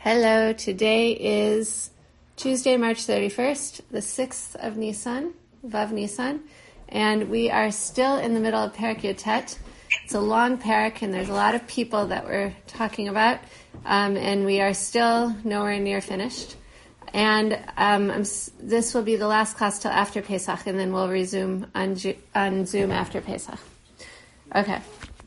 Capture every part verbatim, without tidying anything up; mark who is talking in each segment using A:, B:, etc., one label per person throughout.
A: Hello, today is Tuesday, March thirty-first, the sixth of Nisan, Vav Nisan, and we are still in the middle of Perek Yotet. It's a long perek, and there's a lot of people that we're talking about, um, and we are still nowhere near finished. And um, I'm, this will be the last class till after Pesach, and then we'll resume on, on Zoom after Pesach. Okay.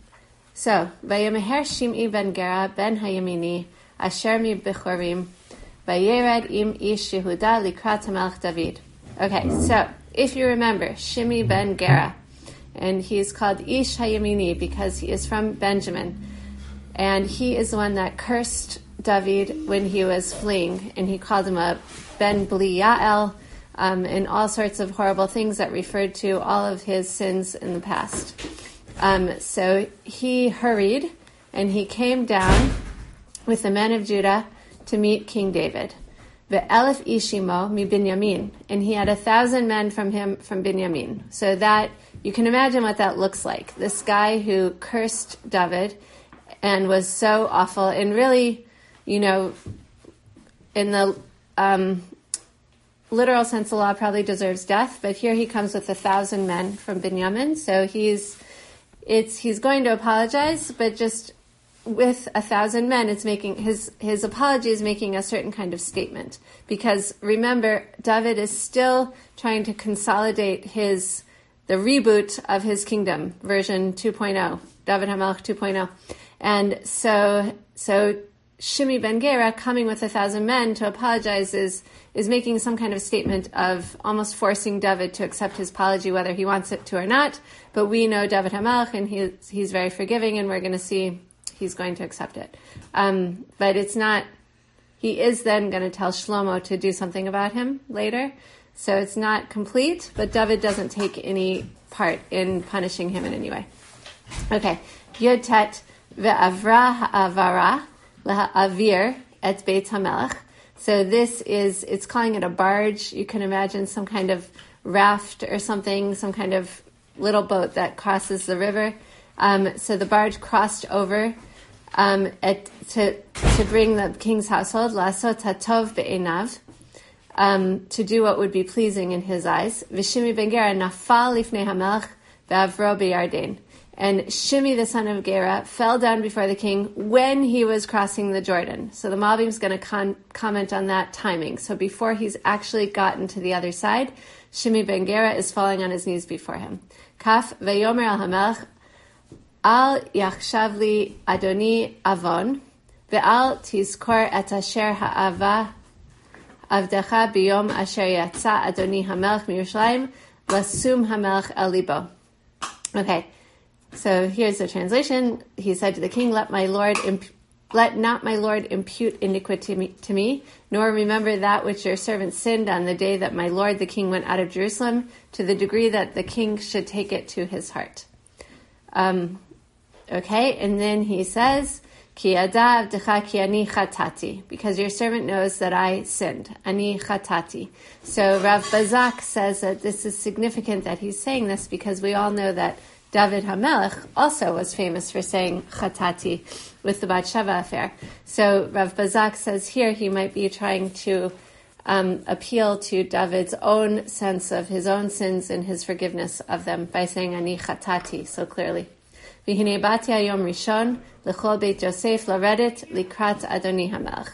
A: So, Vayemeher Shim'i ben Gera ben Hayamini Asher mi Bechorim Vayered im Ish Yehuda Likrat HaMelech David. Okay, so if you remember, Shim'i ben Gera, and he is called Ish Hayamini because he is from Benjamin, and he is the one that cursed David when he was fleeing, and he called him a Ben Belial, um, and all sorts of horrible things that referred to all of his sins in the past. Um, so he hurried, and he came down with the men of Judah to meet King David. Ve'elef ishimo mi Binyamin, and he had a thousand men from him from Binyamin. So that, you can imagine what that looks like. This guy who cursed David and was so awful, and really, you know, in the um, literal sense, the law probably deserves death, but here he comes with a thousand men from Binyamin, so he's it's he's going to apologize, but just with a thousand men, it's making his his apology is making a certain kind of statement. Because remember, David is still trying to consolidate his the reboot of his kingdom, version two point oh, David HaMelech two point oh, and so so Shim'i ben Gera coming with a thousand men to apologize is is making some kind of statement of almost forcing David to accept his apology, whether he wants it to or not. But we know David HaMelech, and he he's very forgiving, and we're going to see he's going to accept it. Um, but it's not, he is then going to tell Shlomo to do something about him later. So it's not complete, but David doesn't take any part in punishing him in any way. Okay. Yod Tet ve'avra ha'avara leha'avir et Beit HaMelech. So this is, it's calling it a barge. You can imagine some kind of raft or something, some kind of little boat that crosses the river. Um, so the barge crossed over um, at, to to bring the king's household, la'asot hatov be'enav, um, to do what would be pleasing in his eyes. V'Shim'i ben Gera nafal lifnei hamelech ve'avro b'Yarden. And Shim'i, the son of Gera, fell down before the king when he was crossing the Jordan. So the Malbim is going to con- comment on that timing. So before he's actually gotten to the other side, Shim'i ben Gera is falling on his knees before him. Kaf ve'yomer al hamelech Al yachshav li Adoni avon, ve'al tizkor et asher ha'ava avdecha biyom asher yatsa Adoni hamelech miyerushalayim lasum hamelech el libo. Okay, so here's the translation. He said to the king, "Let my lord, imp- let not my lord impute iniquity to me, to me, nor remember that which your servant sinned on the day that my lord the king went out of Jerusalem, to the degree that the king should take it to his heart." Um. Okay, and then he says, Ki yada avdecha ki ani chatati, because your servant knows that I sinned. Ani chatati. So Rav Bazak says that this is significant that he's saying this because we all know that David HaMelech also was famous for saying chatati with the Bathsheba affair. So Rav Bazak says here he might be trying to um, appeal to David's own sense of his own sins and his forgiveness of them by saying Ani chatati so clearly. V'hinei bati hayom rishon l'chol Beit Yosef laredet likrat Adoni HaMelech.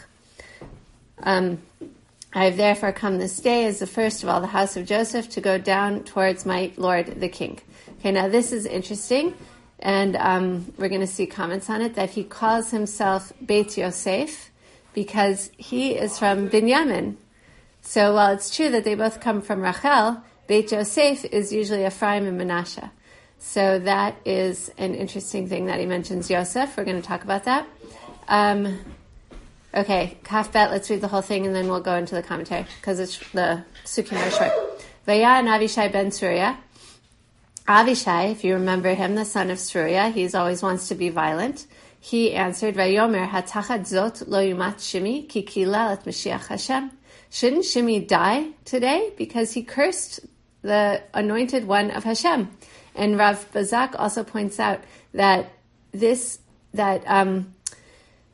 A: Um, I have therefore come this day as the first of all the house of Joseph to go down towards my Lord the King. Okay, now this is interesting, and um, we're going to see comments on it, that he calls himself Beit Yosef because he is from Binyamin. So while it's true that they both come from Rachel, Beit Yosef is usually Ephraim and Manasseh. So that is an interesting thing that he mentions Yosef. We're going to talk about that. Um, okay, Kaf Bet, let's read the whole thing and then we'll go into the commentary because it's the Sukkim are short. Vaya and Avishai ben Surya. Avishai, if you remember him, the son of Surya, he always wants to be violent. He answered, Vayomer hatachat zot lo yumat Shimi ki kilal et Mashiach Hashem. Shouldn't Shimi die today because he cursed the anointed one of Hashem? And Rav Bazak also points out that this, that um,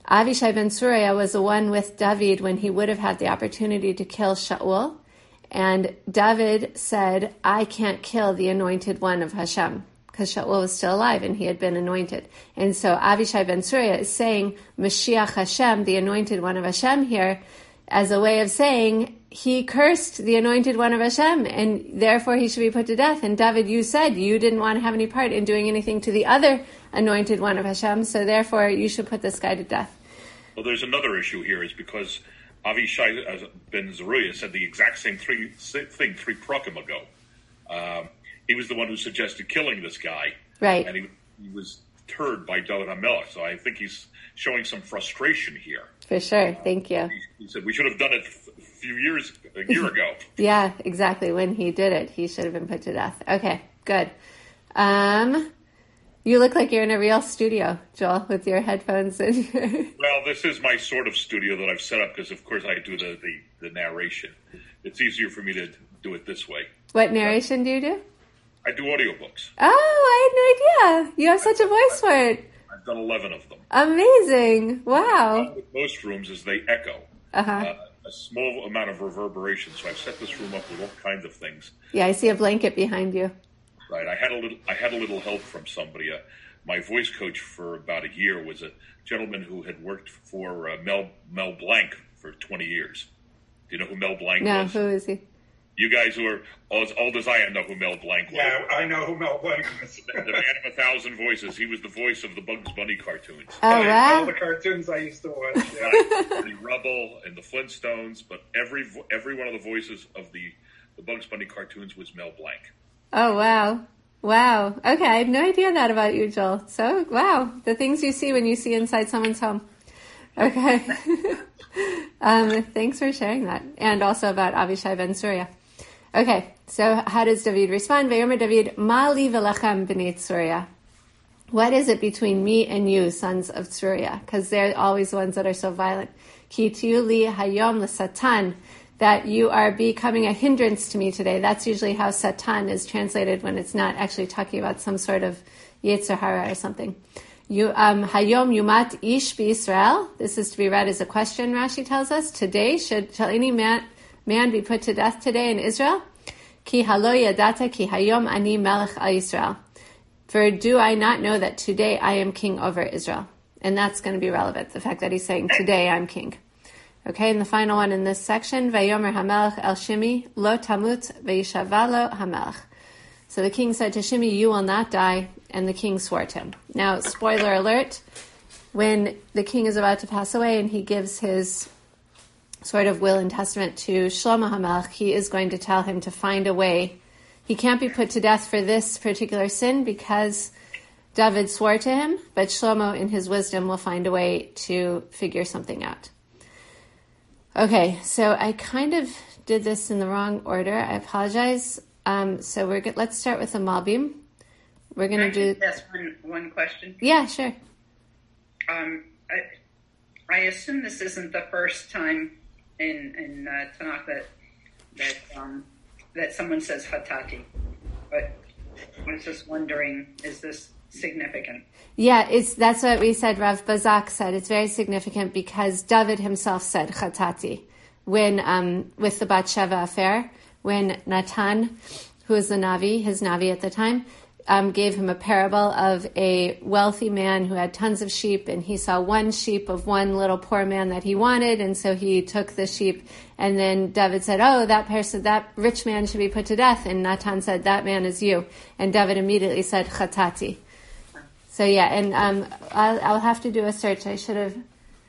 A: Avishai ben Surya was the one with David when he would have had the opportunity to kill Shaul. And David said, I can't kill the anointed one of Hashem, because Shaul was still alive and he had been anointed. And so Avishai ben Surya is saying Mashiach Hashem, the anointed one of Hashem here, as a way of saying he cursed the anointed one of Hashem and therefore he should be put to death. And David, you said you didn't want to have any part in doing anything to the other anointed one of Hashem, so therefore you should put this guy to death.
B: Well, there's another issue here, is because Avishai ben Zeruiah said the exact same three, thing three prakim ago. Um, he was the one who suggested killing this guy.
A: Right.
B: And he, he was heard by David HaMelech, so I think he's showing some frustration here.
A: For sure, thank you.
B: Uh, he, he said, we should have done it a few years, a year ago.
A: Yeah, exactly. When he did it, he should have been put to death. Okay, good. Um... You look like you're in a real studio, Joel, with your headphones in.
B: Well, this is my sort of studio that I've set up because, of course, I do the, the, the narration. It's easier for me to do it this way.
A: What narration do you do?
B: I do audiobooks.
A: Oh, I had no idea. You have such a voice for it.
B: I've done eleven of them.
A: Amazing. Wow.
B: With most rooms is they echo.
A: Uh-huh.
B: Uh, a small amount of reverberation, so I've set this room up with all kinds of things.
A: Yeah, I see a blanket behind you.
B: Right, I had a little. I had a little help from somebody. Uh, my voice coach for about a year was a gentleman who had worked for uh, Mel Mel Blanc for twenty years. Do you know who Mel Blanc
A: no,
B: was?
A: No, who is he?
B: You guys who are as old as I am know who Mel Blanc was.
C: Yeah, I know who Mel Blanc is.
B: the, the man of a thousand voices. He was the voice of the Bugs Bunny cartoons.
A: Oh, wow.
C: All the cartoons I used to watch. Yeah.
B: Right. The Rubble and the Flintstones, but every every one of the voices of the, the Bugs Bunny cartoons was Mel Blanc.
A: Oh, wow. Wow. Okay, I had no idea that about you, Joel. So, wow, the things you see when you see inside someone's home. Okay. um, thanks for sharing that. And also about Avishai ben Surya. Okay, so how does David respond? Vayomer David, Ma li velachem b'nei Surya. What is it between me and you, sons of Surya? Because they're always the ones that are so violent. Ki tiyu li hayom l'satan. That you are becoming a hindrance to me today. That's usually how Satan is translated when it's not actually talking about some sort of Yetzer Hara or something. You, um, Hayom Yumat Ish B'Yisrael. This is to be read as a question, Rashi tells us. Today, should shall any man, man be put to death today in Israel? Ki halo yadata ki hayom ani melech al Yisrael. For do I not know that today I am king over Israel? And that's going to be relevant, the fact that he's saying, today I'm king. Okay, and the final one in this section, Vayomer HaMelech El Shimi, Lo Tamut Vayishavalo HaMelech. So the king said to Shimi, you will not die, and the king swore to him. Now, spoiler alert, when the king is about to pass away and he gives his sort of will and testament to Shlomo HaMelech, he is going to tell him to find a way. He can't be put to death for this particular sin because David swore to him, but Shlomo, in his wisdom, will find a way to figure something out. Okay, so I kind of did this in the wrong order. I apologize. Um, so we're go- let's start with the Malbim. We're going to do.
D: That's one one question.
A: Yeah, sure.
D: Um, I, I assume this isn't the first time in in uh, Tanakh that that um, that someone says Hatati, but I was just wondering, is this significant?
A: Yeah, it's that's what we said. Rav Bazak said it's very significant because David himself said Chatati when um, with the Bathsheba affair, when Natan, who was the Navi, his Navi at the time, um, gave him a parable of a wealthy man who had tons of sheep, and he saw one sheep of one little poor man that he wanted, and so he took the sheep. And then David said, "Oh, that person, that rich man should be put to death." And Natan said, "That man is you." And David immediately said, "Chatati." So yeah, and um, I'll, I'll have to do a search. I should have.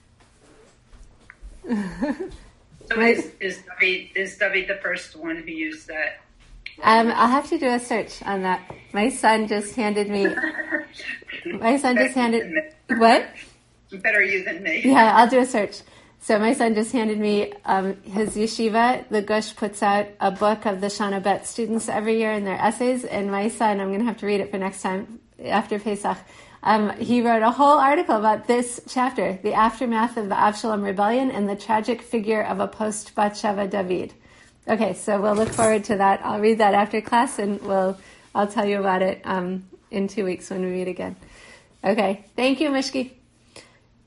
D: So is, is David is David the first one who used that?
A: Um, I'll have to do a search on that. My son just handed me. My son just handed. What?
D: Better you than me.
A: Yeah, I'll do a search. So my son just handed me um, his yeshiva. The Gush puts out a book of the Shana Bet students every year in their essays, and my son, I'm going to have to read it for next time after Pesach. Um, he wrote a whole article about this chapter, the aftermath of the Avshalom rebellion and the tragic figure of a post-Bathsheba David. Okay, so we'll look forward to that. I'll read that after class, and we'll I'll tell you about it um, in two weeks when we meet again. Okay, thank you, Mishki.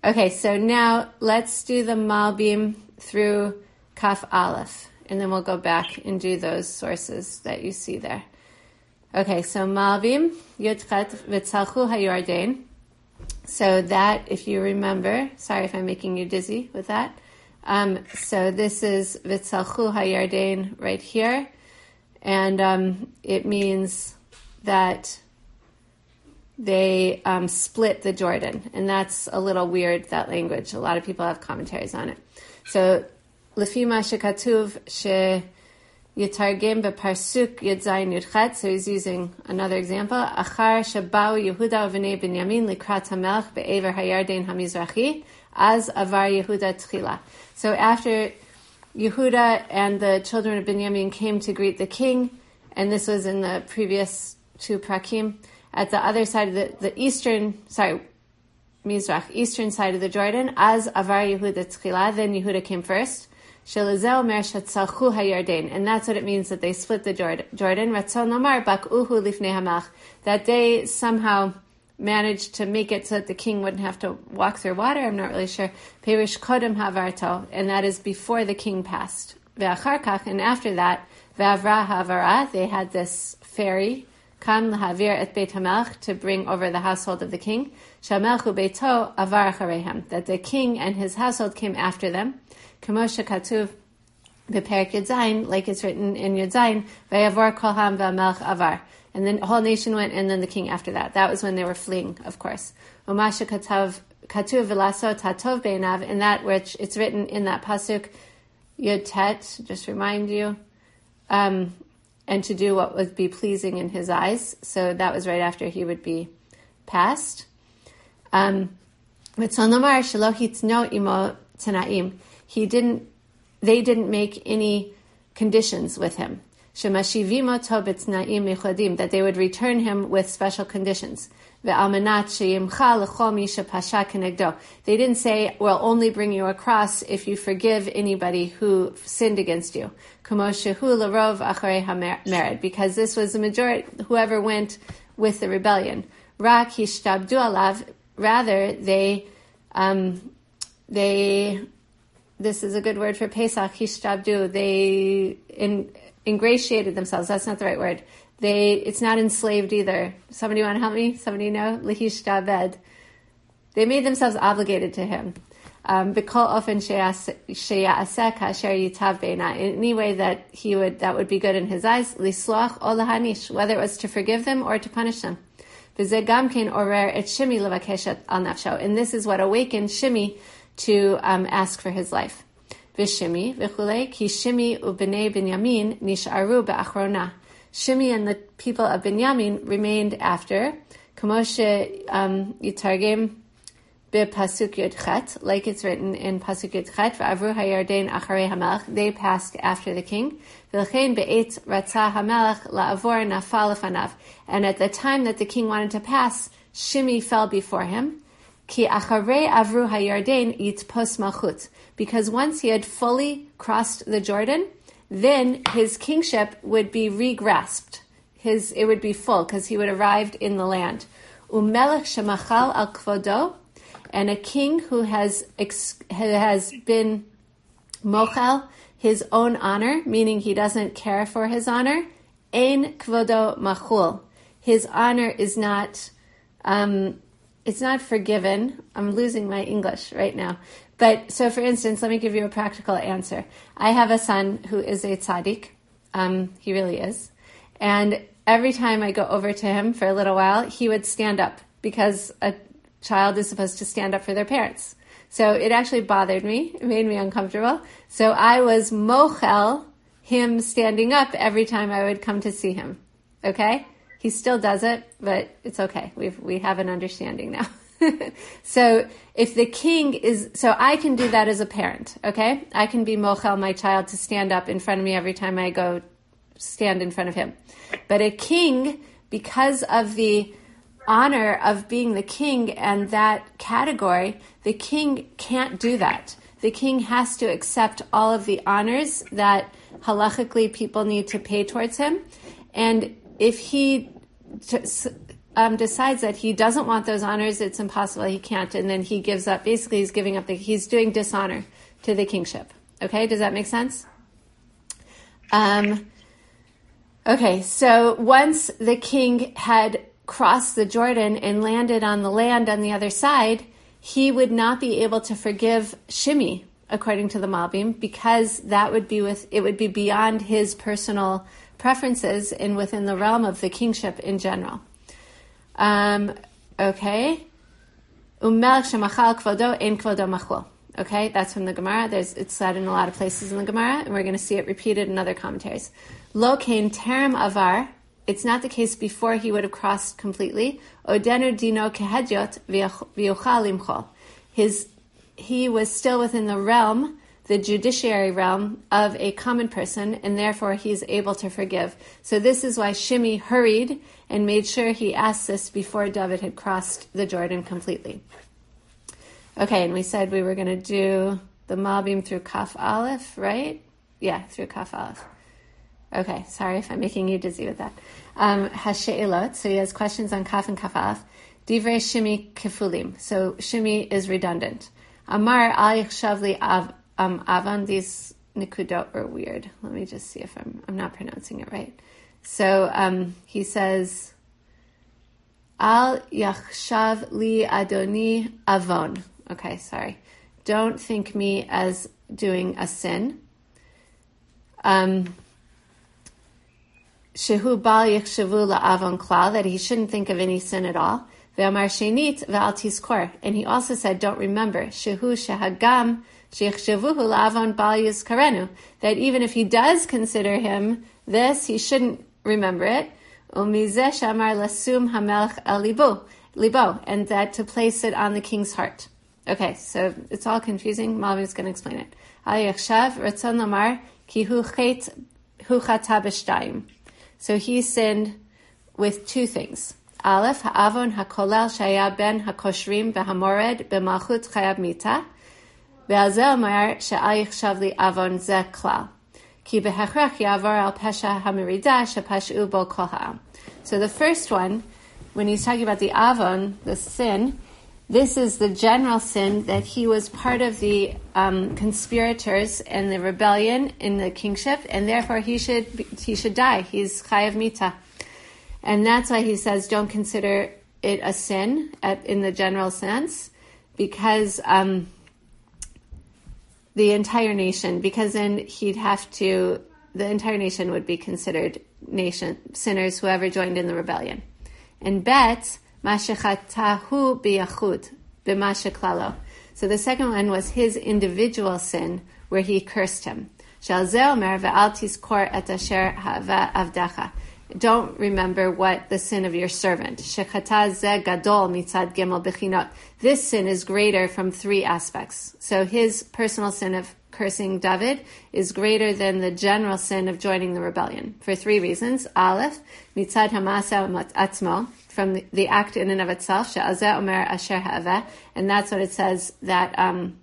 A: Okay, so now let's do the Malbim through Kaf Aleph, and then we'll go back and do those sources that you see there. Okay, so Malbim, Yudchet V'tzalchu HaYordain. So that, if you remember, sorry if I'm making you dizzy with that. Um, so this is V'tzalchu HaYordain right here, and um, it means that they um, split the Jordan, and that's a little weird, that language. A lot of people have commentaries on it. So, Lefi ma shekatuv she yitargem beparsuk yud zayin yud chet. So he's using another example. Achar shabau Yehuda v'nei Binyamin likrat hamelch be'ever hayarden hamizrachi az avar Yehuda tchila. So after Yehuda and the children of Binyamin came to greet the king, and this was in the previous two prakim, at the other side of the, the eastern, sorry, Mizrach, eastern side of the Jordan, as Avar Yehuda Tchila, then Yehuda came first. Shelazeh omer shetzalchu hayarden, and that's what it means that they split the Jordan. Ratzon lomar bak'uhu lifnei hamelch, that they somehow managed to make it so that the king wouldn't have to walk through water. I'm not really sure. Perish kodem havarto, and that is before the king passed. Ve'achar kach, and after that, ve'avra havara, they had this ferry. Kam lahavir et beit hamelch, to bring over the household of the king. Shamelchu beito avar acharehem, that the king and his household came after them. K'moshe katuv beperik Yud Zayin, like it's written in Yud Zayin, vayavor kol ham v'amelch avar, and then the whole nation went, and then the king after that. That was when they were fleeing, of course. Umashe katav katuv v'laso tatov beinav, in that which it's written in that pasuk Yud Tet, just remind you. Um, and to do what would be pleasing in his eyes. So that was right after he would be passed. Um, he didn't, they didn't make any conditions with him. That they would return him with special conditions. They didn't say, we'll only bring you across if you forgive anybody who sinned against you. Because this was the majority, whoever went with the rebellion. Rather, they, um, they, this is a good word for Pesach, hishtabdu, they in, ingratiated themselves. That's not the right word. They, it's not enslaved either. Somebody want to help me? Somebody know? Lihishtabed. They made themselves obligated to him. Um, B'kol ofen sheyaseh kasher yitav beina. In any way that he would, that would be good in his eyes. Lisloach o lahanish. Whether it was to forgive them or to punish them. V'zeh gamkein orer et Shimi levakeshet al nafsho. And this is what awakened Shimi to um, ask for his life. V'shimi v'chulei ki Shimi u'bnei Binyamin nisharu be'achrona. Shimi and the people of Binyamin remained after. Kamoshe um, yitargem be'pasuk yud chet, like it's written in pasuk yud chet. V'avru hayarden acharei hamelech. They passed after the king. V'lechein be'et ratzah hamelech la'avor nafal lefanav. And at the time that the king wanted to pass, Shimi fell before him. Ki acharei avru hayarden yitpos malchut. Because once he had fully crossed the Jordan, then his kingship would be re-grasped. His, it would be full, because he would have arrived in the land. Umelech shemachal al kvodo, and a king who has ex, has been mochal, his own honor, meaning he doesn't care for his honor, ein kvodo machul. His honor is not, um, it's not forgiven. I'm losing my English right now. But, so for instance, let me give you a practical answer. I have a son who is a tzaddik. Um, he really is. And every time I go over to him for a little while, he would stand up, because a child is supposed to stand up for their parents. So it actually bothered me. It made me uncomfortable. So I was mochel him standing up every time I would come to see him. Okay? He still does it, but it's okay. We've, we have an understanding now. So if the king is, so I can do that as a parent, okay? I can be mochel my child to stand up in front of me every time I go stand in front of him. But a king, because of the honor of being the king and that category, the king can't do that. The king has to accept all of the honors that halachically people need to pay towards him. And if he, um, decides that he doesn't want those honors. It's impossible. He can't. And then he gives up. Basically, he's giving up. The, he's doing dishonor to the kingship. Okay, does that make sense? Um, okay, so once the king had crossed the Jordan and landed on the land on the other side, he would not be able to forgive Shimei, according to the Malbim, because that would be with it would be beyond his personal preferences and within the realm of the kingship in general. Um, okay. Umelech shemachal kvodo ein kvodo machlo. Okay, that's from the Gemara. There's it's said in a lot of places in the Gemara, and we're going to see it repeated in other commentaries. Lo kain terem avar. It's not the case before he would have crossed completely. Odenu dino kehedjot v'yochal limchol. His he was still within the realm, the judiciary realm of a common person, and therefore he's able to forgive. So this is why Shimei hurried and made sure he asked this before David had crossed the Jordan completely. Okay, and we said we were going to do the Malbim through Kaf Aleph, right? Yeah, through Kaf Aleph. Okay, sorry if I'm making you dizzy with that. Um, Hashe'ilot, so he has questions on Kaf and Kaf Aleph. Divrei Shimei kefulim, so Shimei is redundant. Amar al yichshav li av, um, avan, these nikudot are weird. Let me just see if I'm, I'm not pronouncing it right. So um, he says, al yachshav li adoni avon. Okay, sorry. Don't think me as doing a sin. Um, Shehu bal yichshavu la'avon klal, that he shouldn't think of any sin at all. Ve'amar shenit ve'al tizkor. And he also said, don't remember. Shehu shehagam sheyichshavuhu la'avon bal yizkarenu. That even if he does consider him this, he shouldn't remember it. Umizeh shamar lasum hamelch al libo, libo, and that to place it on the king's heart. Okay, so it's all confusing. Malvin is going to explain it. Al yachshav ratzon lamar ki hu chet hu chata b'shtayim. So he sinned with two things. Aleph, ha'avon ha'kolel shaya ben ha'koshrim v'hamored b'malchut chayab mita. Ve'azel mar she'al yichshav li avon ze klal. Ki behechrech yavar al pesha hamirida shepashu bo kol ha'am. So the first one, when he's talking about the avon, the sin, this is the general sin that he was part of the um, conspirators and the rebellion in the kingship, and therefore he should he should die. He's chayav mita, and that's why he says don't consider it a sin at, in the general sense, because um, the entire nation, because then he'd have to the entire nation would be considered nation sinners, whoever joined in the rebellion. And bet. Mashechatahu biyachud b'masheklalo. So the second one was his individual sin, where he cursed him. Shal ze omer ve'al tizkor et asher ha'ava avdacha. Don't remember what the sin of your servant. Shechata ze gadol mitzad gimel bechinot. This sin is greater from three aspects. So his personal sin of cursing David is greater than the general sin of joining the rebellion for three reasons. Aleph, mitzad hamasa atzmo, from the, the act in and of itself, she'azeh omer asher ha'aveh, and that's what it says that um,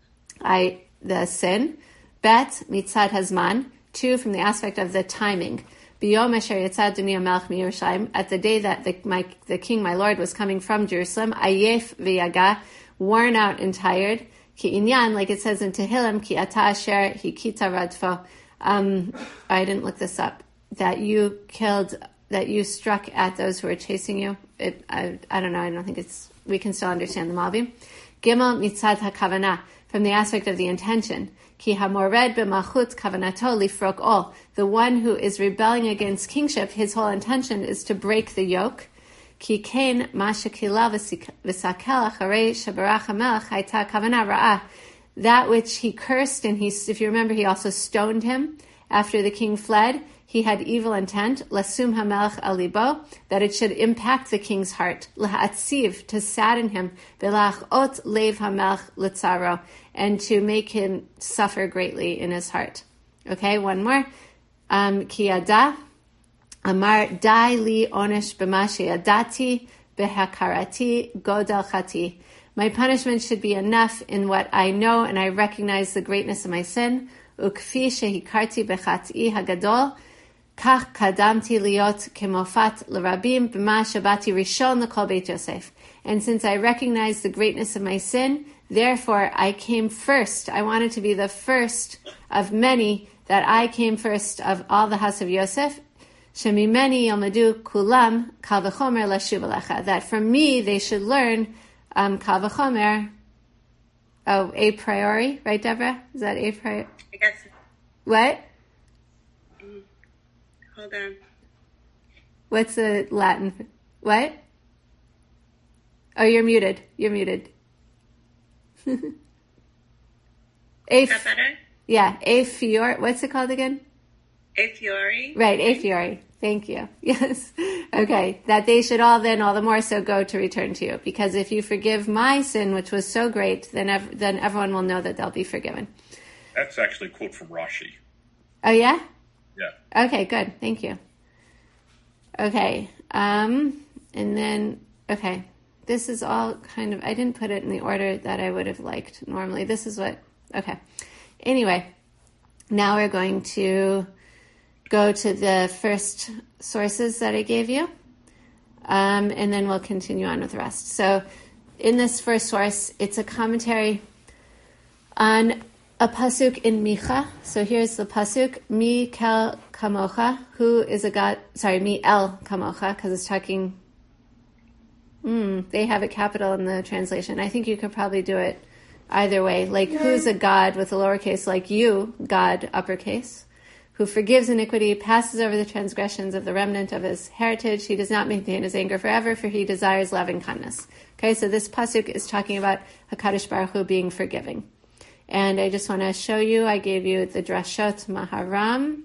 A: I the sin. Bet mitzad hazman, two, from the aspect of the timing. Biyom asher yitzad duni hamelech miYerushalayim, at the day that the, my, the king, my lord, was coming from Jerusalem, ayef v'yaga, worn out and tired. Ki inyan, like it says in Tehillim, ki ata asher hikita radfo. Um, I didn't look this up. That you killed. That you struck at those who were chasing you. It, I, I don't know. I don't think it's. We can still understand the Malbim. Gimel mitzad hakavana, from the aspect of the intention. Ki hamored b'malchut kavanato lifrok ol. The one who is rebelling against kingship, his whole intention is to break the yoke. Ki kain ma shekila v'sakel acharei shebarach hamelech hayta kavana ra'ah. That which he cursed, and he, if you remember, he also stoned him after the king fled. He had evil intent, lasum hamelech alibo, that it should impact the king's heart, lahatziv, to sadden him, velachot lev hamelech litzaro, and to make him suffer greatly in his heart. Okay, one more. Um, ki yada, amar dai li onesh b'mashi yadati behakarati godel chati. My punishment should be enough in what I know, and I recognize the greatness of my sin. Ukfi shehikarti bechati hagadol, Kach kadamti liot kemofat l'rabim b'ma shabati rishon l'kol beit Yosef. And since I recognize the greatness of my sin, therefore I came first. I wanted to be the first of many, that I came first of all the house of Yosef. Shemimeni yomadu kulam kal v'chomer lashuv alecha. That from me they should learn um, kal v'chomer. Oh, a priori, right, Deborah? Is that a priori?
E: I guess.
A: What?
E: Mm, hold on.
A: What's the Latin? What? Oh, you're muted. You're muted. a
E: Is that better?
A: Yeah, a fior. What's it called again?
E: A fiori.
A: Right, a fiori. Thank you. Yes. Okay. That they should all then all the more so go to return to you. Because if you forgive my sin, which was so great, then ev- then everyone will know that they'll be forgiven.
B: That's actually a quote from Rashi.
A: Oh, yeah?
B: Yeah.
A: Okay, good. Thank you. Okay. Um, and then, okay. This is all kind of, I didn't put it in the order that I would have liked normally. This is what, okay. Anyway, now we're going to go to the first sources that I gave you, um, and then we'll continue on with the rest. So in this first source, it's a commentary on a pasuk in Micha. So here's the pasuk, Mi kel kamocha, who is a God, sorry, Mi el kamocha, because it's talking, mm, they have a capital in the translation. I think you could probably do it either way. Like, who's a God with a lowercase, like you, God, uppercase, who forgives iniquity, passes over the transgressions of the remnant of his heritage. He does not maintain his anger forever, for he desires love and kindness. Okay, so this pasuk is talking about HaKadosh Baruch Hu being forgiving. And I just want to show you, I gave you the Drashot Maharam.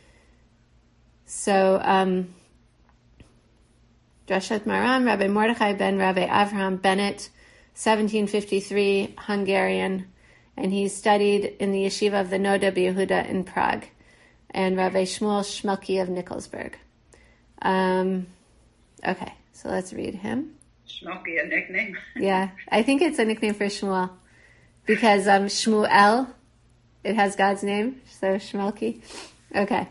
A: So, um, Drashot Maharam, Rabbi Mordechai ben Rabbi Avraham Bennett, seventeen fifty-three, Hungarian, and he studied in the yeshiva of the Noda B'Yehuda in Prague, and Rabbi Shmuel Shmelki of Nikolsburg. Um, okay, so let's read him.
D: Shmelki, a nickname?
A: Yeah, I think it's a nickname for Shmuel, because um, Shmuel, it has God's name, so Shmelki. Okay.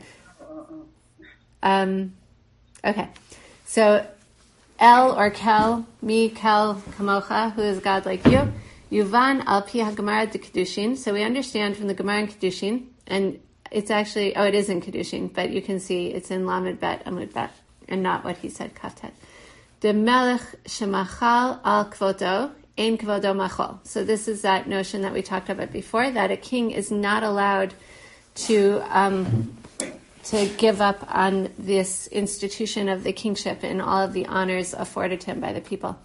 A: Um, okay, so El or Kel, Mi Kel Kamocha, who is God like you. Yuvan al pi ha-Gemara de Kedushin. So we understand from the Gemara in Kedushin, and it's actually, oh, it is in Kedushin, but you can see it's in Lamed Bet, Amud Bet, and not what he said, Kaftet. De melech shemachal al kvodo, ein kvodo machol. So this is that notion that we talked about before, that a king is not allowed to um, to give up on this institution of the kingship and all of the honors afforded to him by the people.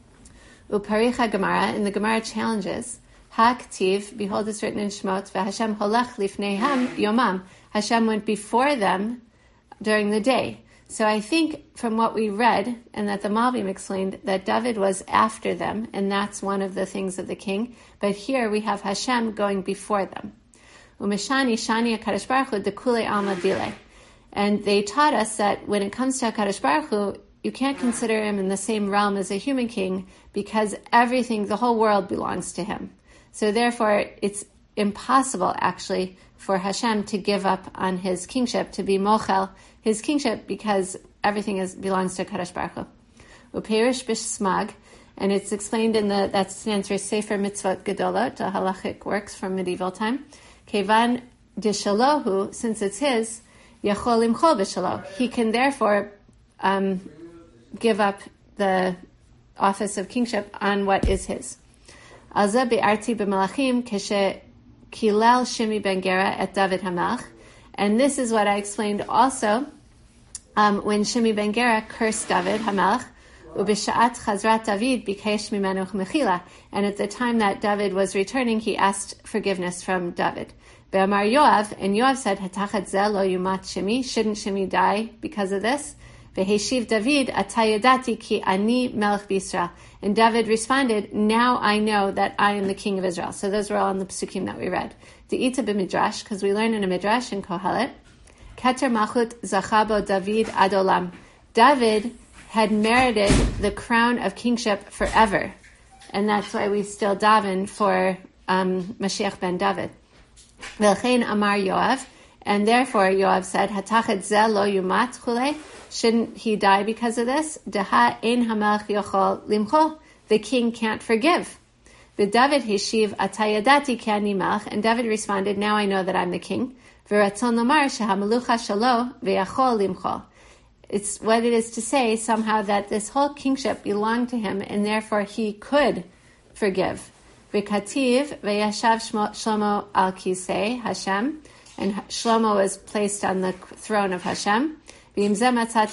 A: Uparicha Gemara, and the Gemara challenges, Ha'ktiv, behold, it's written in Shmot, V'Hashem holach lifneihem yomam. Hashem went before them during the day. So I think from what we read, and that the Malbim explained, that David was after them, and that's one of the things of the king. But here we have Hashem going before them. Umeshani shani HaKadosh Baruch Hu dekule alma dile. And they taught us that when it comes to HaKadosh Baruch Hu, you can't consider him in the same realm as a human king, because everything, the whole world belongs to him. So therefore, it's impossible, actually, for Hashem to give up on his kingship, to be mochel, his kingship, because everything is belongs to HaKadosh Baruch Hu. Uperish b'shmag, and it's explained in the, that stands for Sefer Mitzvot Gedolot, the halachic works from medieval time. Kevan d'shalohu, since it's his, yachol imchol b'shalo. He can therefore um, give up the office of kingship on what is his. Alza be'arti b'malachim keshe kilel Shimi ben Gera et David Hamelch. And this is what I explained also um, when Shimi ben Gera cursed David Hamelch. Ubishaat chazrat David bikesh mimenu mechila. And at the time that David was returning, he asked forgiveness from David. Be'amar Yoav, and Yoav said, Hatachat zeh lo yumat Shimi. Shouldn't Shimi die because of this? Veheshiv David, atayadati ki ani melech b'Yisrael. And David responded, now I know that I am the king of Israel. So those were all in the psukim that we read. De'ita b'midrash, because we learn in a midrash in Kohelet, Keter malchut zachabo David adolam. David had merited the crown of kingship forever. And that's why we still daven for um, Mashiach ben David. V'lechein amar Yoav, And therefore, Yoav said, Hatachet zeh lo yumat chule. Shouldn't he die because of this? Deha ein hamelech yochol limcho. The king can't forgive. The David hishiv atayadati ki ani melech. And David responded, now I know that I'm the king. V'ratzon lomar shehamelucha shalo ve'yachol limcho. It's what it is to say somehow that this whole kingship belonged to him, and therefore he could forgive. V'kativ ve'yashav Shlomo al kisei Hashem. And Shlomo was placed on the throne of Hashem. And this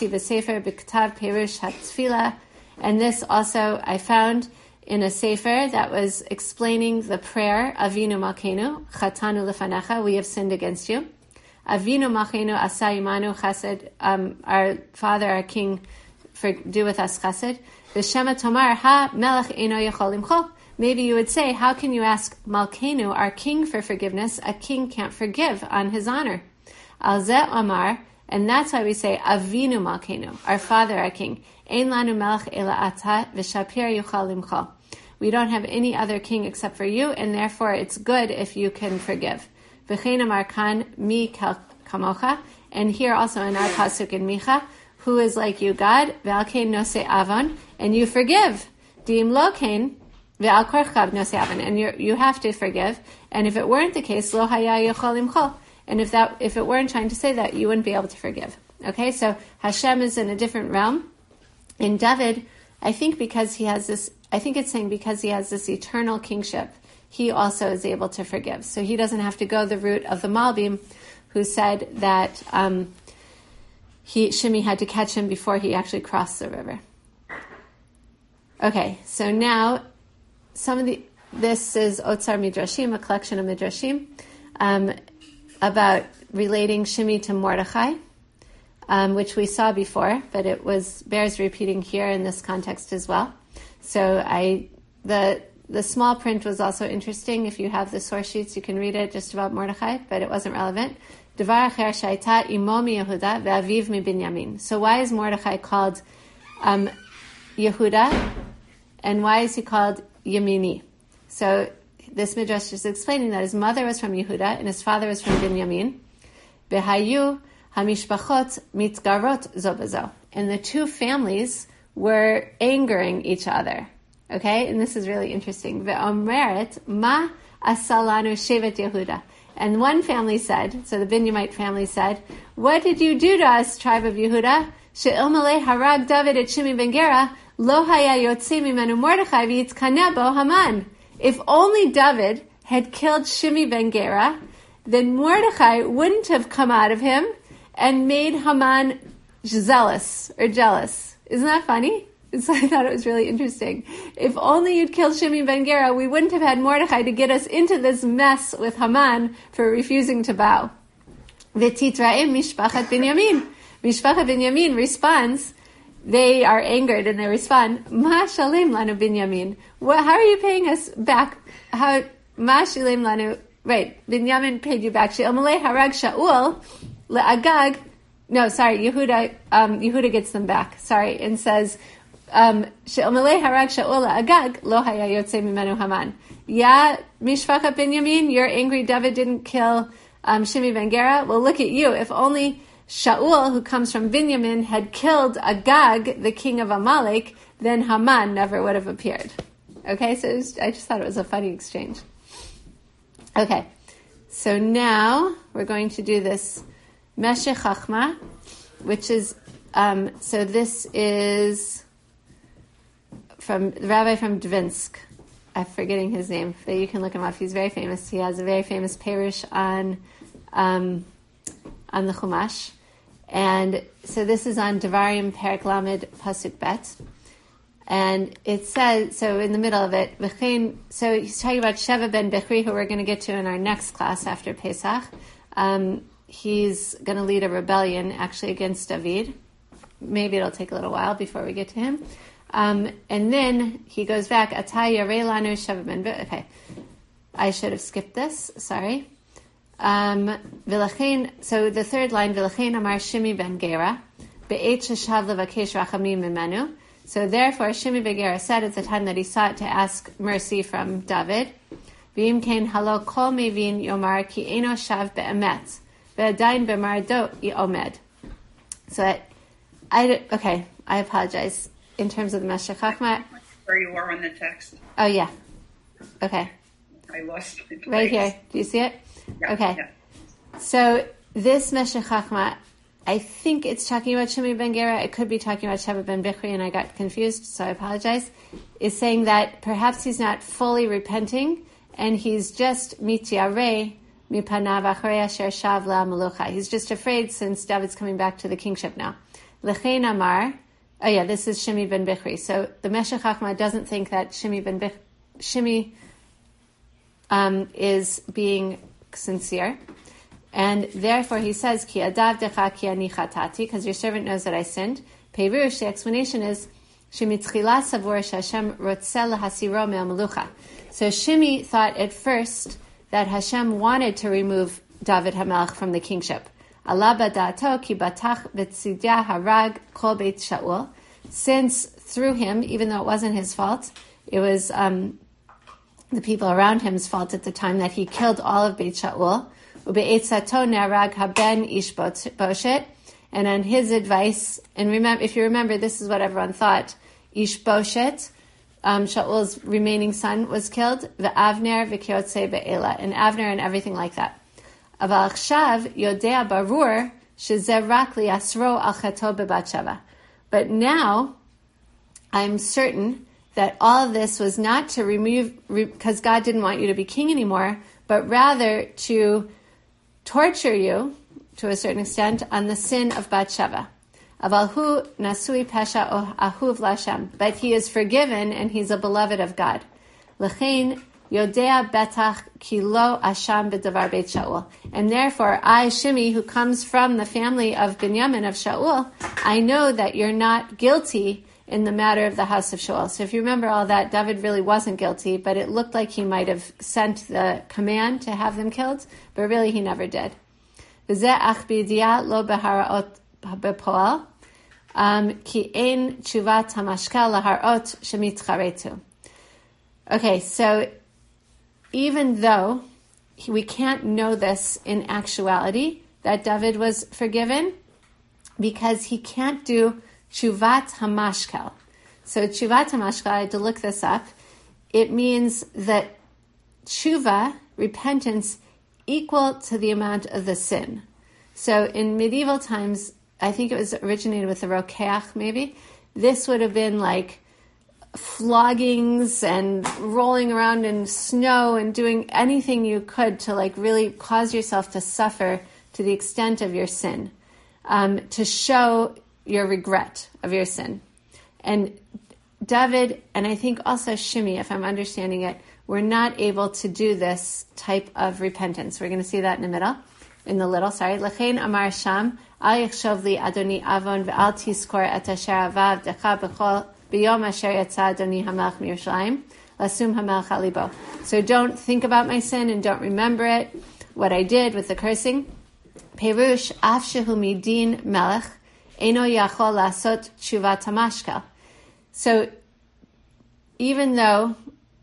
A: also I found in a sefer that was explaining the prayer, Avinu Malkeinu, Chatanu Lefanecha, we have sinned against you. Avinu Malkeinu Asa Imanu Chesed, um, our Father, our King, for, do with us Chesed. V'shema Tomar Ha Melech Eino Yachol Limcho. Maybe you would say, how can you ask Malkeinu, our king, for forgiveness? A king can't forgive on his honor. Al zeh Amar, and that's why we say Avinu Malkeinu, our father, our king. Ein lanu melech ela ata v'shapir yuchal limcho. We don't have any other king except for you, and therefore it's good if you can forgive. V'chein amar kan mi kamocha, and here also in our pasuk in Micha, who is like you, God? V'alkein nosei avon, and you forgive. Di'im lo kein, and you you have to forgive. And if it weren't the case, lo haya yochol limcho. And if that if it weren't trying to say that, you wouldn't be able to forgive. Okay, so Hashem is in a different realm. In David, I think because he has this, I think it's saying because he has this eternal kingship, he also is able to forgive. So he doesn't have to go the route of the Malbim, who said that um, he Shimi had to catch him before he actually crossed the river. Okay, so now. Some of the, this is Otsar Midrashim, a collection of Midrashim, um, about relating Shimi to Mordechai, um, which we saw before, but it was bears repeating here in this context as well. So I, the the small print was also interesting. If you have the source sheets, you can read it just about Mordechai, but it wasn't relevant. Devar acher shaita imo mi Yehuda ve'aviv mi Binyamin. So why is Mordechai called um, Yehuda, and why is he called Yemini? So this midrash is explaining that his mother was from Yehuda and his father was from Binyamin. Behayu hamishpachot mitgarot zo bezo, and the two families were angering each other. Okay, and this is really interesting. Ve'omeret ma asalanu shevet Yehuda, and one family said, so the Binyamite family said, "What did you do to us, tribe of Yehuda? She'ilmale harag David et Shimi ben Gera." Lo haya yotzi mimenu Mordechai v'yitzkaneh bo Haman. If only David had killed Shimi ben Gera, then Mordechai wouldn't have come out of him and made Haman zealous or jealous. Isn't that funny? So I thought it was really interesting. If only you'd killed Shimi ben Gera, we wouldn't have had Mordechai to get us into this mess with Haman for refusing to bow. V'titraim mishpachat Binyamin. Mishpachat Binyamin responds, they are angered and they respond, Ma shalem lanu Binyamin. Well, how are you paying us back? How Ma shalem lanu? Right, Binyamin paid you back. She'omalei harag Shaul le'agag. No, sorry, Yehuda. Um, Yehuda gets them back. Sorry, and says, She'omalei harag Shaul le'agag lo haya yotzei mimenu Haman. Yeah, Mishpachat Binyamin, you're angry David didn't kill um, Shimi ben Gera. Well, look at you. If only Shaul, who comes from Binyamin, had killed Agag, the king of Amalek, then Haman never would have appeared. Okay, so it was, I just thought it was a funny exchange. Okay, so now we're going to do this Meshech Chachma, which is, um, so this is from the rabbi from Dvinsk. I'm forgetting his name, but you can look him up. He's very famous. He has a very famous perush on um, on the Chumash. And so this is on Devarim Perek Lamed Pasuk Bet. And it says, so in the middle of it, so he's talking about Sheva ben Bechri, who we're going to get to in our next class after Pesach. Um, he's going to lead a rebellion, actually, against David. Maybe it'll take a little while before we get to him. Um, and then he goes back, Atay Yarei Lanu Sheva ben Bechri. Okay, I should have skipped this, sorry. Um, so the third line, V'lachein amar Shimi ben Gera, be'et sheshav levakesh rachamim mimenu. So therefore, Shimi ben Gera said at the time that he sought to ask mercy from David, V'im kein halo kol mevin yomar ki eno shav be'emet, ve'adayin b'marado omed. So I, I, okay, I apologize. In terms of the Meshech Chochmah.
D: Where you are on the text.
A: Oh, yeah. Okay.
D: I lost my place.
A: Right here. Do you see it?
D: Yeah,
A: okay.
D: Yeah.
A: So this Meshech Chochmah, I think it's talking about Shimi ben Gera. It could be talking about Sheva ben Bichri, and I got confused, so I apologize. Is saying that perhaps he's not fully repenting, and he's just mitziarei mipanav acharei asher shav la'melucha. He's just afraid since David's coming back to the kingship now. Lechein amar. Oh yeah, this is Shimi ben Bichri. So the Meshech Chochmah doesn't think that Shimi ben Bich, Shimi um, is being sincere. And therefore he says, Ki adav decha ki ani chatati, because your servant knows that I sinned. Peirush, the explanation is, Shemitzchila savur Hashem rotzeh lahasiro me'amelucha. So Shimi thought at first that Hashem wanted to remove David HaMelech from the kingship. Allah b'da'ato ki batach b'tzidia harag kol beit Shaul. Since through him, even though it wasn't his fault, it was um, the people around him's fault at the time that he killed all of Beit Shaul. Ube'etzato ne'arag haben ish boshet. And on his advice, and remember, if you remember, this is what everyone thought, ish boshet, um, Shaul's remaining son, was killed. Ve'avner v'kiyotzei be'ela. And Avner and everything like that. Aval chshav yodea barur shezeh rak liyasro al chato bebat sheva. But now, I'm certain that all of this was not to remove, because God didn't want you to be king anymore, but rather to torture you, to a certain extent, on the sin of Bathsheba. Avalhu nasui pesha ahuv lashem. But he is forgiven, and he's a beloved of God. L'chein yodea betach ki lo asham b'davar Beit Shaul. And therefore, I, Shimi, who comes from the family of Binyamin of Shaul, I know that you're not guilty in the matter of the house of Shaul. So if you remember all that, David really wasn't guilty, but it looked like he might have sent the command to have them killed, but really he never did. V'zeh ach b'yediah lo b'haraot b'poal, ki ein tshuvat hamashkel laharot shemitcharetu. Okay, so even though we can't know this in actuality, that David was forgiven, because he can't do tshuvat hamashkel. So tshuvat hamashkel, I had to look this up. It means that tshuva, repentance, equal to the amount of the sin. So in medieval times, I think it was originated with the rokeach maybe, this would have been like floggings and rolling around in snow and doing anything you could to like really cause yourself to suffer to the extent of your sin, um, to show your regret of your sin. And David, and I think also Shimi, if I'm understanding it, were not able to do this type of repentance. We're going to see that in the middle, in the little, sorry. L'chein amar sham, al yichshov li adoni avon ve'al tiskor et asher avav decha b'chol b'yom asher yatsa adoni hamelech miYerushalayim lasum hamelech alibo. So don't think about my sin and don't remember it, what I did with the cursing. Perush af shehu midin melech eno yachol lasot tshuvat hamashkel. So even though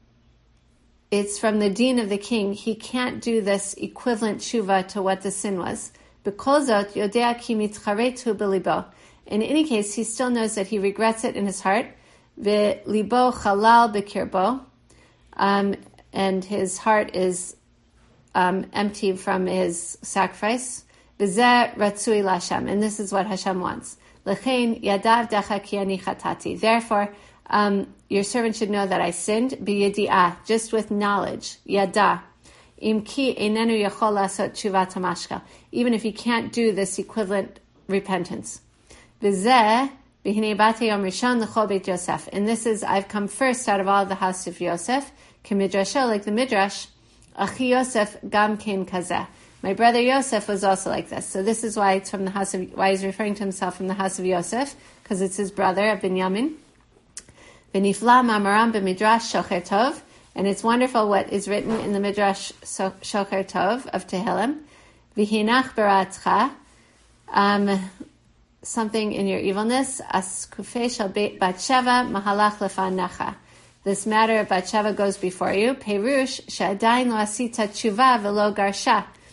A: it's from the deen of the king, he can't do this equivalent tshuva to what the sin was. B'kol zot yodea ki mitcharetu b'libo. In any case, he still knows that he regrets it in his heart. V'libo chalal b'kirbo. Um, and his heart is um, empty from his sacrifice. V'zeh ratzui l'Hashem. And this is what Hashem wants. L'chein yadav decha ki ani chatati. Therefore, um, your servant should know that I sinned, b'yedi'ah, just with knowledge, yada. Im ki einenu yachol lasot tshuvat hamashkel. Even if he can't do this equivalent repentance. V'zeh b'hinei bate yom rishon l'chol beit Yosef. And this is, I've come first out of all the house of Yosef, k'midrasho, like the midrash, achi Yosef gam kein kazeh. My brother Yosef was also like this. So this is why it's from the house of, why he's referring to himself from the house of Yosef, because it's his brother, Binyamin. V'nifla ma'amaram b'midrash shocher tov. And it's wonderful what is written in the midrash shocher tov of Tehillim. V'hinach b'ratcha. Um, something in your evilness. Askufei shel Bathsheva mahalach lefanecha. This matter of Bathsheva goes before you. Perush she'adayin lo asita tshuva v'lo garsha.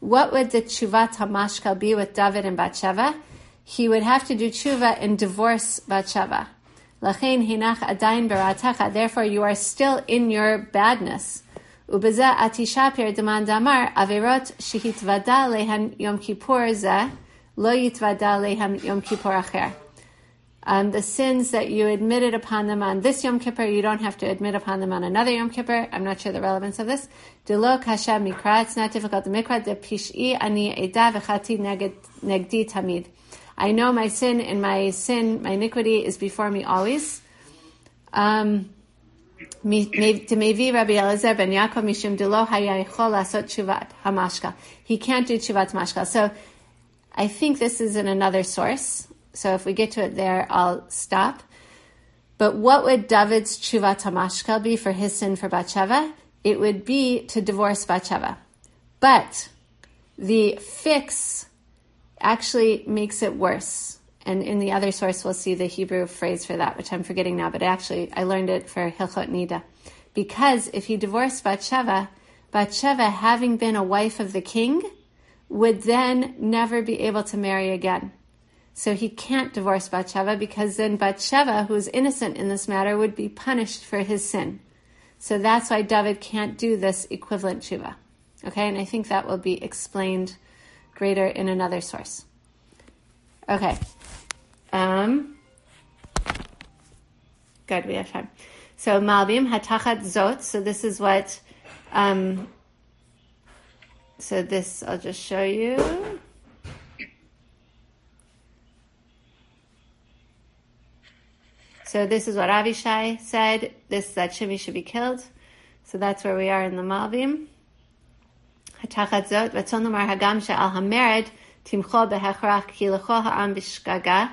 A: what would the tshuvat hamashkal be with David and Bathsheba? He would have to do tshuva and divorce Bathsheba. Lachein hinach adayin beratecha. Therefore, you are still in your badness. Ubezeh atishapir deman damar averot shehitvada lehan yom kippur zeh lo yitvada lehan yom kippur acher. Um, the sins that you admitted upon them on this Yom Kippur, you don't have to admit upon them on another Yom Kippur. I'm not sure the relevance of this. Delo kasha mikra. It's not difficult to mikra. De pish'i ani eda v'chati negdi tamid. I know my sin, and my sin, my iniquity is before me always. Um, Demevi Rabbi Elazar ben Yaakov mishum delo haya yichol lasot tshuvat hamashka. He can't do tshuvat mashka. So I think this is in another source. So if we get to it there, I'll stop. But what would David's tshuvat hamashkal be for his sin for Bathsheba? It would be to divorce Bathsheba. But the fix actually makes it worse. And in the other source, we'll see the Hebrew phrase for that, which I'm forgetting now. But actually, I learned it for Hilchot Nida. Because if he divorced Bathsheba, Bathsheba, having been a wife of the king, would then never be able to marry again. So he can't divorce Bathsheba, because then Bathsheba, who's innocent in this matter, would be punished for his sin. So that's why David can't do this equivalent tshuva. Okay, and I think that will be explained greater in another source. Okay. Um, good, we have time. So Malbim hatachat zot. So this is what. Um, so this I'll just show you. So this is what Avishai said. This that Shimei should be killed. So that's where we are in the Malbim. Hatachat zot v'tzon lomar hagam she'al hamered timcho behechrach ki lecho ha'am b'shgaga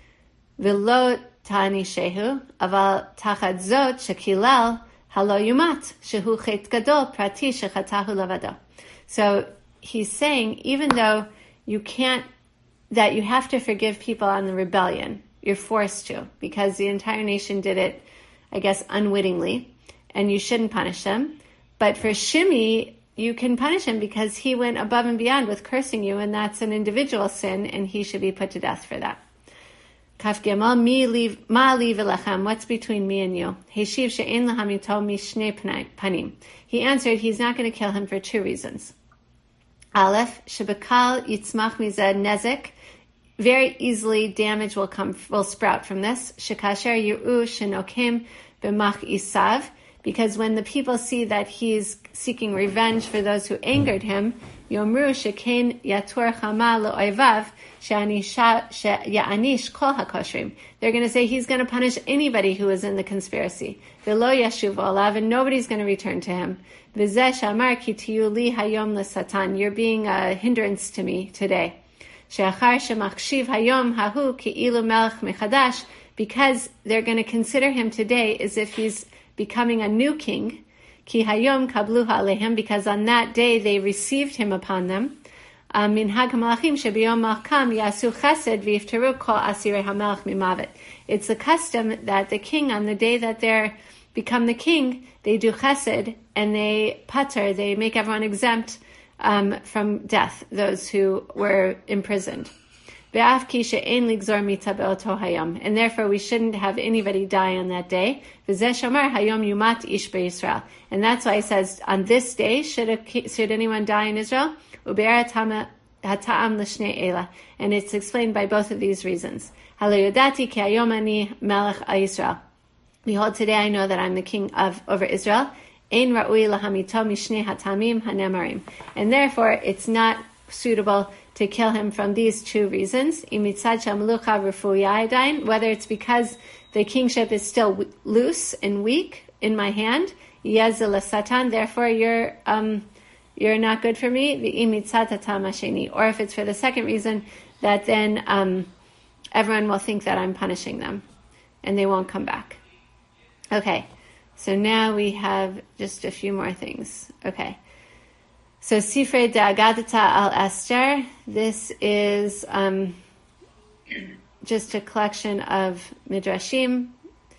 A: v'lo ta'ani shehu aval tachat zot shekilal halo yumat shehu chet gadol prati shechatahu lavado. So he's saying, even though you can't, that you have to forgive people on the rebellion, you're forced to, because the entire nation did it, I guess, unwittingly, and you shouldn't punish them. But for Shimei, you can punish him because he went above and beyond with cursing you, and that's an individual sin, and he should be put to death for that. Kaf Gimel, mi liv, ma li v'lechem, what's between me and you? Heshiv she'en lahamito mishnei panim. He answered, he's not going to kill him for two reasons. Aleph, shebekal yitzmach mizeh nezek, very easily damage will come, will sprout from this. Shekasher yu'u shenokim b'mach isav, because when the people see that he's seeking revenge for those who angered him, yomru shekain yatur chama lo'oivav she'ya'anish kol hakoshrim. They're going to say he's going to punish anybody who is in the conspiracy. V'lo yashuv olav, and nobody's going to return to him. V'zeh shamar ki tiyu li hayom l'satan. You're being a hindrance to me today. She'achar shemachshiv hayom hahu ki'ilu melech mechadash, because they're going to consider him today as if he's becoming a new king. Ki hayom kabluha alehem, because on that day they received him upon them. Minhag hamalachim shebiyom malcham yasu chesed v'yifteru kol asirei hamelech mimavet. It's the custom that the king, on the day that they're become the king, they do chesed and they pater, they make everyone exempt Um, from death, those who were imprisoned. And therefore we shouldn't have anybody die on that day. And that's why he says, on this day, should, a, should anyone die in Israel? And it's explained by both of these reasons. Behold, today I know that I'm the king of over Israel. And therefore, it's not suitable to kill him from these two reasons. Whether it's because the kingship is still loose and weak in my hand, therefore you're um, you're not good for me. Or if it's for the second reason, that then um, everyone will think that I'm punishing them, and they won't come back. Okay. So now we have just a few more things. Okay. So Sifrei Da'agadata al Esther. This is um, just a collection of midrashim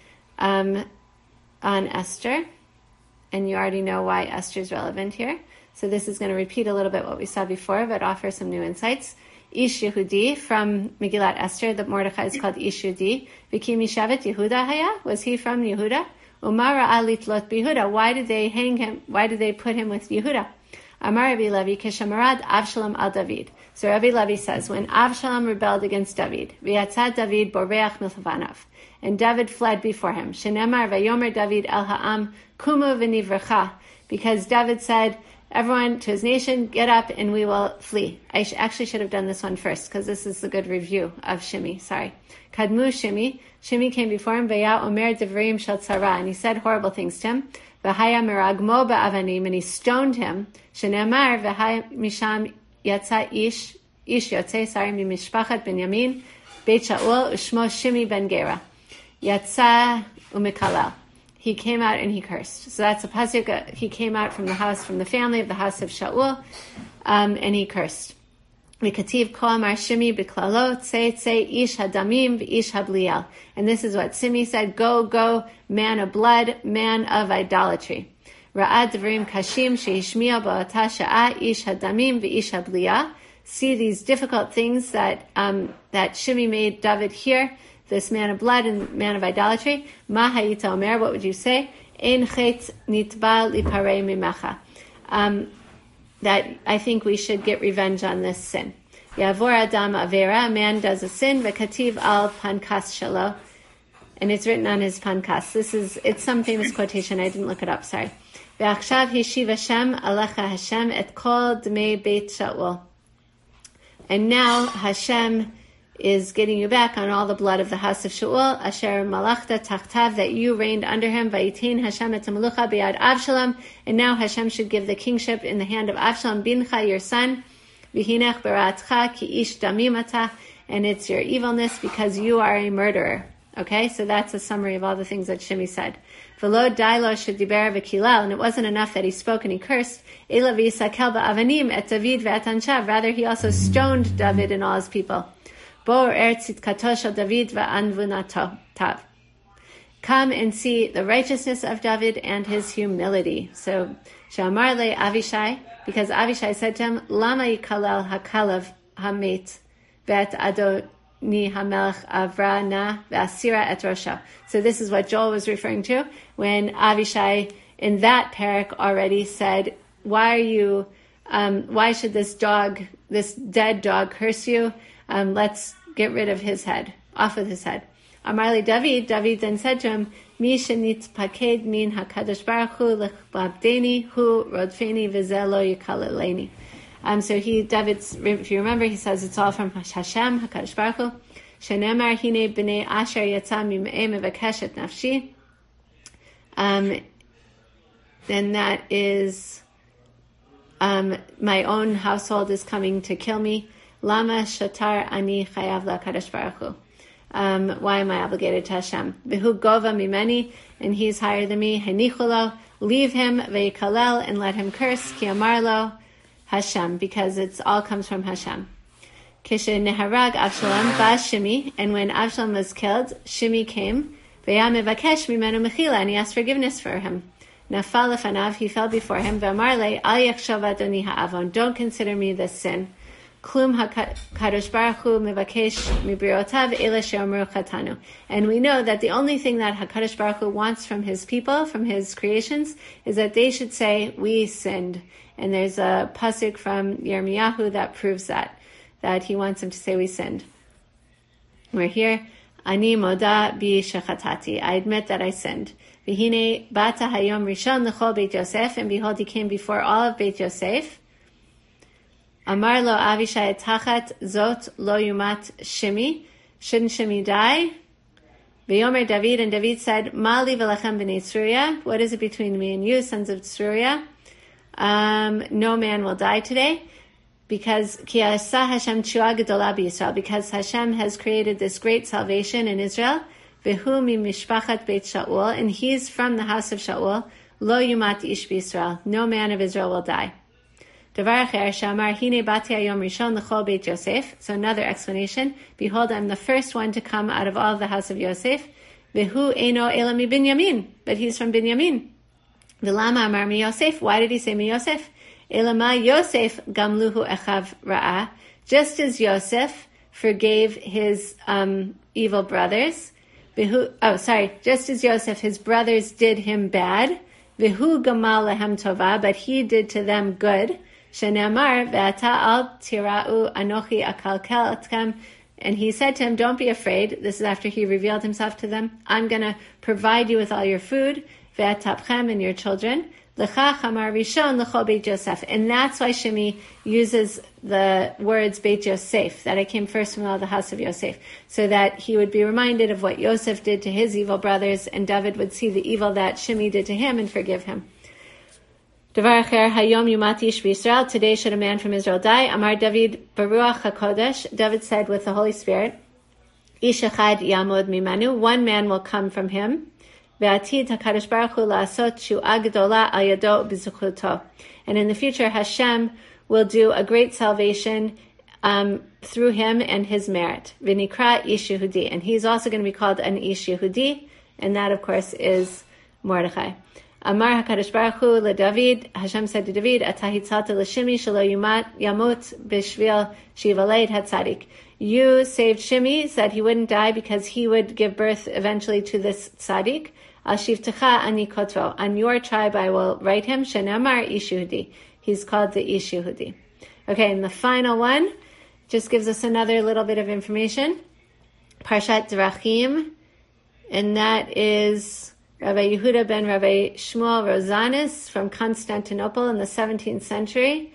A: um, on Esther. And you already know why Esther is relevant here. So this is going to repeat a little bit what we saw before, but offer some new insights. Ish Yehudi from Megillat Esther, that Mordechai is called Ish Yehudi. V'ki mishavet Yehuda haya? Was he from Yehuda? Umara alit lot Yehuda. Why did they hang him? Why did they put him with Yehuda? Amar Rabbi Levi kishamarad Avshalom al David. So Rabbi Levi says, when Avshalom rebelled against David, v'yatzad David boreach milvanav, and David fled before him. Shenemar vayomer David el ha'am kumu v'nivrecha, because David said, everyone to his nation, get up and we will flee. I sh- actually should have done this one first, because this is a good review of Shimi. Sorry. Kadmu Shimi. Shimi came before him, Vaya Omer Devrim Shel Tzara, and he said horrible things to him. V'haya meragmo ba'avanim, and he stoned him. Shenemar v'haya misham yatsa ish, ish yotzei, sorry, mimishpachat Benyamin, Beit Shaul, ushmo Shimi ben Gera. Yatsa umikalel. He came out and he cursed. So that's a pasuk. Uh, he came out from the house, from the family of the house of Shaul, um, and he cursed. V'kativ ko amar Shimi b'klalot tzei tzei ish hadamim v'ish habliel. And this is what Shimi said: Go, go, man of blood, man of idolatry. Ra'ad devrim kashim sheishmiya ba'ata sha'a ish hadamim v'ish habliel. See these difficult things that um, that Shimi made David hear. This man of blood and man of idolatry. Ma hayita omer, what would you say? Ein chet nitbal liparei mimecha. Um, that I think we should get revenge on this sin. Yavor adam avera, a man does a sin, v'kativ al pankas shelo, and it's written on his pankas. This is, it's some famous quotation, I didn't look it up, sorry. V'achshav hishiv Hashem alecha Hashem et kol dmei beit Shaul. And now Hashem is getting you back on all the blood of the house of Shaul, asher malachta tachtav, that you reigned under him, vayitin Hashem et melucha biyad Avshalom, and now Hashem should give the kingship in the hand of Avshalom bincha, your son, v'hinech beratcha ki ish damim ata, and it's your evilness because you are a murderer. Okay, so that's a summary of all the things that Shimi said. V'lo dailo shediber v'kilal, and it wasn't enough that he spoke and he cursed. Ela v'yisakel ba'avanim et David ve'et anshav, rather he also stoned David and all his people. Come and see the righteousness of David and his humility. So, Shamar le Avishai, because Avishai said to him, Lama yikalel hakalav hamet bet adoni hamelech avra na ve'asira et rosha. So this is what Joel was referring to when Avishai in that parak already said, why are you, um, why should this dog, this dead dog curse you? Um, let's get rid of his head, off of his head. Amarli David, David then said to him, Mi shenitz paked min hakadosh baruch hu lechabdeni hu rodfeni v'zelo yikaleleni. Um, so he, David, if you remember, he says it's all from Hashem, hakadosh baruch hu. Shenemar hine b'nei asher yatsa mim'ei mevakesh et nafshi. Um, then that is, um, my own household is coming to kill me. Lama shatar ani chayav lakadosh baruch hu. Um, why am I obligated to Hashem? V'hu gova mimeni, and he's higher than me. Henichulo, leave him, ve'ikalel, and let him curse. Ki amarlo Hashem, because it's all comes from Hashem. Kishe neharag Avshalom ba Shimi, and when Avshalom was killed, Shimi came. Ve'ya mevakesh mimenu mechila, and he asked forgiveness for him. Nafal lefanav, he fell before him. Ve'amarle al yachshav adoni ha'avon, don't consider me this sin. Klum hakadosh baruch hu mevakesh mibriotav ele she'omru chatanu. And we know that the only thing that Hakadosh Baruch Hu wants from his people, from his creations, is that they should say, we sinned. And there's a pasuk from Yirmiyahu that proves that, that he wants them to say, we sinned. We're here. Ani moda bi shechatati. I admit that I sinned. V'hine bata hayom rishon l'chol Beit Yosef, and behold, he came before all of Beit Yosef. Amar lo Avishai tachat zot lo yumat Shimi. Shouldn't Shimi die? V'yomer David, and David said, Mali v'lechem b'nei Tzruya. What is it between me and you, sons of Tzruya? Um, no man will die today, because ki asa Hashem tshua gedola b'Yisrael, because Hashem has created this great salvation in Israel. V'hu mi mishpachat Beit Shaul, and he's from the house of Shaul. Lo yumat ish b'Yisrael. No man of Israel will die. So another explanation. Behold, I'm the first one to come out of all of the house of Yosef. Vehu eino ela mi Binyamin, but he's from Binyamin. V'lama amar mi Yosef. Why did he say mi Yosef? Elama Yosef gamluhu echav ra'ah. Just as Yosef forgave his um, evil brothers, Vihu, oh, sorry, just as Yosef, his brothers did him bad, Vihu gamal lehem tova, but he did to them good. Shene'amar ve'ata al tira'u anochi akalkel atkem. And he said to him, don't be afraid. This is after he revealed himself to them. I'm going to provide you with all your food, ve'atapchem, and your children. L'cha chamar rishon l'chol beit Yosef. And that's why Shimi uses the words Beit Yosef, that I came first from all the house of Yosef, so that he would be reminded of what Yosef did to his evil brothers, and David would see the evil that Shimi did to him and forgive him. Devar acher, hayom yumat ish b'Yisrael. Today should a man from Israel die. Amar David baruach hakodesh. David said with the Holy Spirit, ish echad yamod mimanu. One man will come from him. Ve'atid hakadosh baruch hu la'asot shu'a gedola al yado b'zuchuto. And in the future, Hashem will do a great salvation um, through him and his merit. V'nikra ish Yehudi. And he's also going to be called an ish Yehudi, and that, of course, is Mordechai. Amar HaKadosh Baruch Hu LeDavid, Hashem said to David, Ata hitzalta l'Shimi shelo yumat yamut b'shvil shivaleid hatzadik. You saved Shimi, said he wouldn't die because he would give birth eventually to this tzaddik. Al shivtecha ani kotro. On your tribe I will write him. Shene'amar ish Yehudi. He's called the ish Yehudi. Okay, and the final one just gives us another little bit of information. Parshat Drachim, and that is Rabbi Yehuda ben Rabbi Shmuel Rosanis from Constantinople in the seventeenth century.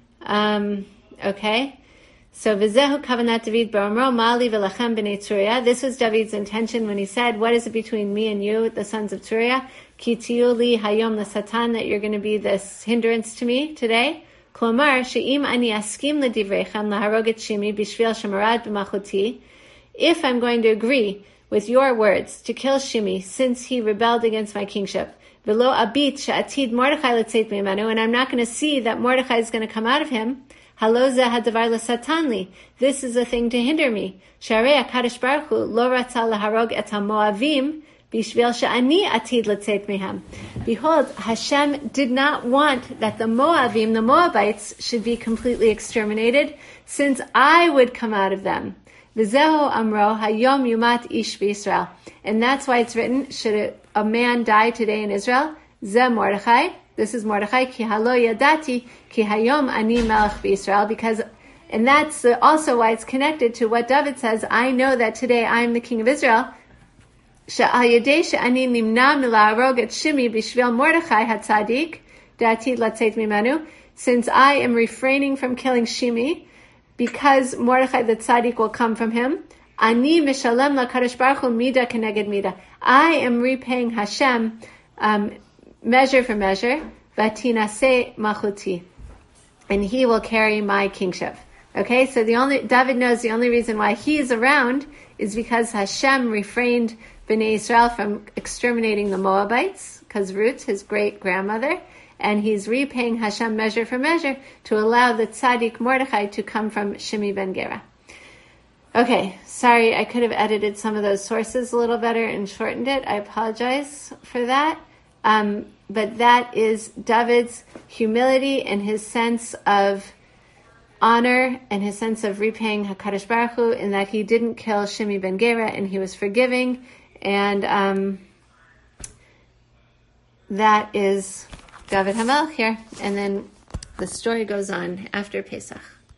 A: Um, okay. So, V'zehu kavanat David b'amro mali v'lachem b'nei Tzuriya. This was David's intention when he said, what is it between me and you, the sons of Tzuriya? Ki tiyu li hayom l'satan, that you're going to be this hindrance to me today. Klomar, she'im ani askim l'divrechem laharog et shimi b'shvil shemarad b'machuti. If I'm going to agree with your words to kill Shimi since he rebelled against my kingship, v'lo abit she'atid Mordechai letzeit mimenu, and I'm not going to see that Mordechai is going to come out of him. Halo zeh hadavar l'satanli. This is a thing to hinder me. Sharei HaKadosh Baruch Hu lo ratza laharog et haMoavim b'shvil she'ani atid letzeit mihem. Behold, Hashem did not want that the Moavim, the Moabites, should be completely exterminated, since I would come out of them. V'zehu amro hayom yumat ish b'Yisrael. And that's why it's written, should a, a man die today in Israel? Zeh Mordechai. This is Mordechai. Ki halo yadati ki hayom ani melech b'Yisrael. Because, and that's also why it's connected to what David says, I know that today I am the king of Israel. She'al yadei she'ani nimna mila'arog et Shimi b'shvil Mordechai hatzadik da'atid latzeit mimenu. Since I am refraining from killing Shimi, because Mordechai the tzaddik will come from him, ani mishalem lakadosh baruch hu mida keneged mida. I am repaying Hashem um, measure for measure, vatinaseh machuti, and he will carry my kingship. Okay, so the only David knows the only reason why he's around is because Hashem refrained Bnei Israel from exterminating the Moabites, because Ruth, his great grandmother. And he's repaying Hashem measure for measure to allow the tzaddik Mordechai to come from Shimi ben Gera. Okay, sorry, I could have edited some of those sources a little better and shortened it. I apologize for that. Um, but that is David's humility and his sense of honor and his sense of repaying HaKadosh Baruch Hu, in that he didn't kill Shimi ben Gera and he was forgiving. And um, that is David HaMelech here, and then the story goes on after Pesach.